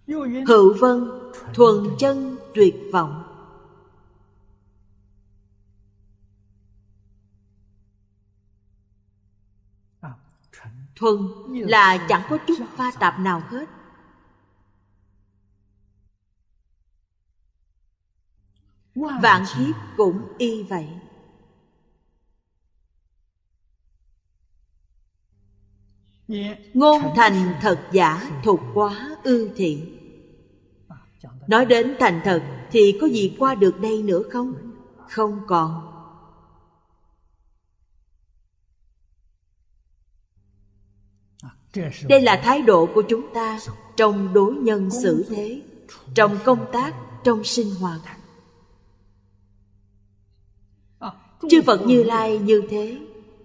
Hữu vân thuần chân tuyệt vọng. Thuần là chẳng có chút pha tạp nào hết. Vạn kiếp cũng y vậy. Ngôn thành thật giả, thục quá ư thiện. Nói đến thành thật thì có gì qua được đây nữa không? Không còn. Đây là thái độ của chúng ta trong đối nhân xử thế, trong công tác, trong sinh hoạt. Chư Phật Như Lai như thế,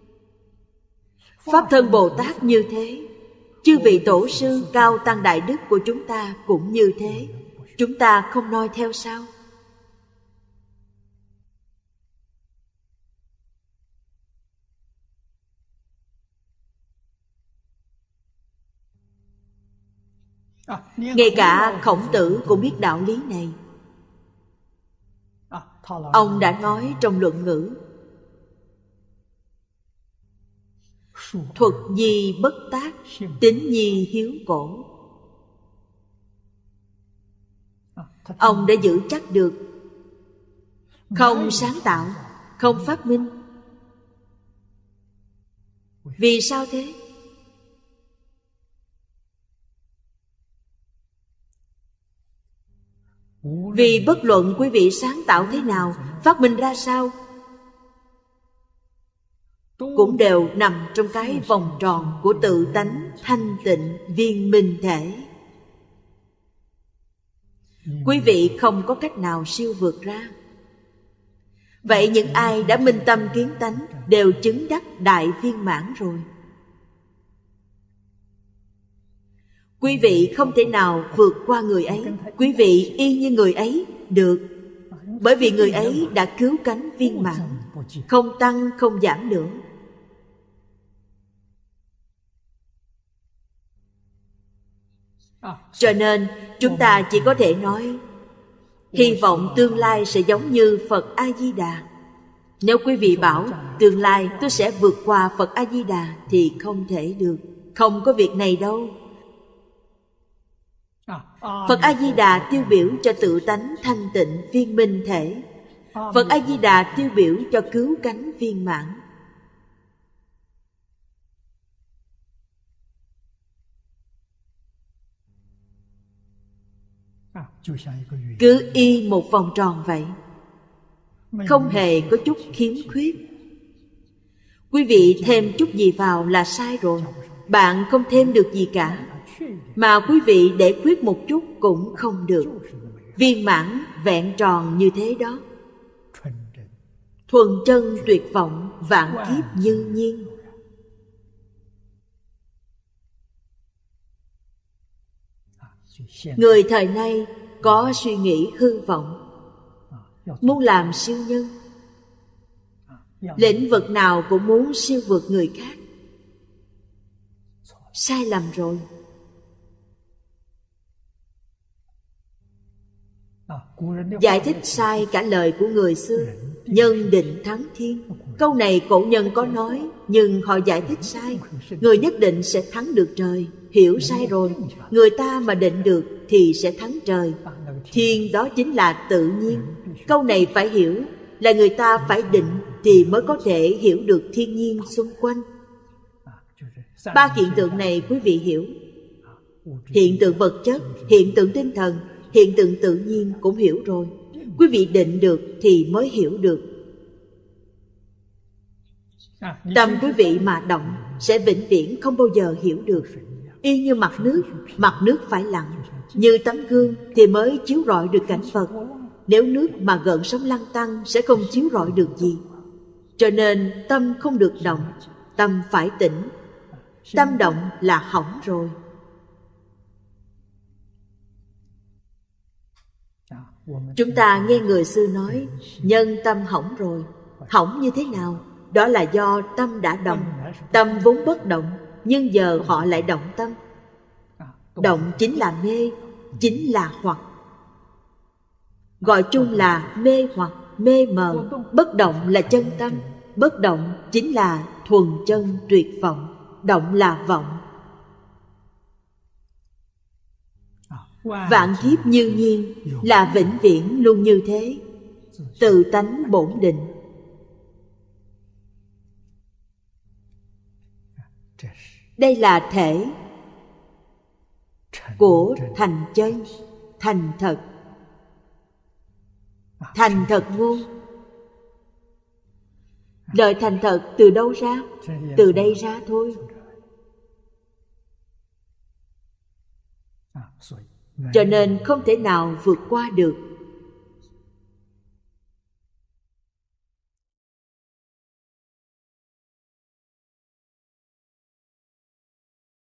Pháp Thân Bồ Tát như thế, chư vị tổ sư cao tăng đại đức của chúng ta cũng như thế. Chúng ta không noi theo sao? Ngay cả Khổng Tử cũng biết đạo lý này. Ông đã nói trong Luận Ngữ: thuật nhi bất tác, tín nhi hiếu cổ. Ông đã giữ chắc được không sáng tạo, không phát minh. Vì sao thế? Vì bất luận quý vị sáng tạo thế nào, phát minh ra sao, cũng đều nằm trong cái vòng tròn của tự tánh thanh tịnh viên minh thể. Quý vị không có cách nào siêu vượt ra. Vậy những ai đã minh tâm kiến tánh đều chứng đắc đại viên mãn rồi. Quý vị không thể nào vượt qua người ấy. Quý vị y như người ấy được. Bởi vì người ấy đã cứu cánh viên mãn, không tăng không giảm nữa. Cho nên chúng ta chỉ có thể nói hy vọng tương lai sẽ giống như Phật A-di-đà. Nếu quý vị bảo tương lai tôi sẽ vượt qua Phật A-di-đà thì không thể được. Không có việc này đâu. Phật A-di-đà tiêu biểu cho tự tánh thanh tịnh viên minh thể. Phật A-di-đà tiêu biểu cho cứu cánh viên mãn. Cứ y một vòng tròn vậy, không hề có chút khiếm khuyết. Quý vị thêm chút gì vào là sai rồi. Bạn không thêm được gì cả. Mà quý vị để khuyết một chút cũng không được. Viên mãn vẹn tròn như thế đó. Thuần chân tuyệt vọng, vạn kiếp như nhiên. Người thời nay có suy nghĩ hư vọng, muốn làm siêu nhân. Lĩnh vực nào cũng muốn siêu vượt người khác. Sai lầm rồi. Giải thích sai cả lời của người xưa. Nhân định thắng thiên. Câu này cổ nhân có nói, nhưng họ giải thích sai. Người nhất định sẽ thắng được trời. Hiểu sai rồi. Người ta mà định được thì sẽ thắng trời. Thiên đó chính là tự nhiên. Câu này phải hiểu là người ta phải định thì mới có thể hiểu được thiên nhiên xung quanh. Ba hiện tượng này quý vị hiểu. Hiện tượng vật chất, hiện tượng tinh thần, hiện tượng tự nhiên cũng hiểu rồi. Quý vị định được thì mới hiểu được. Tâm quý vị mà động sẽ vĩnh viễn không bao giờ hiểu được. Y như mặt nước phải lặng. Như tấm gương thì mới chiếu rọi được cảnh vật. Nếu nước mà gợn sóng lăn tăn sẽ không chiếu rọi được gì. Cho nên tâm không được động. Tâm phải tĩnh. Tâm động là hỏng rồi. Chúng ta nghe người xưa nói nhân tâm hỏng rồi. Hỏng như thế nào? Đó là do tâm đã động. Tâm vốn bất động, nhưng giờ họ lại động tâm. Động chính là mê. chính là hoặc. Gọi chung là mê hoặc, mê mờ. Bất động là chân tâm. Bất động chính là thuần chân tuyệt vọng. Động là vọng. Vạn kiếp như nhiên là vĩnh viễn luôn như thế. Tự tánh bổn định. Đây là thể của thành chân, thành thật. Thành thật ngôn. Lời thành thật từ đâu ra? Từ đây ra thôi. Cho nên không thể nào vượt qua được.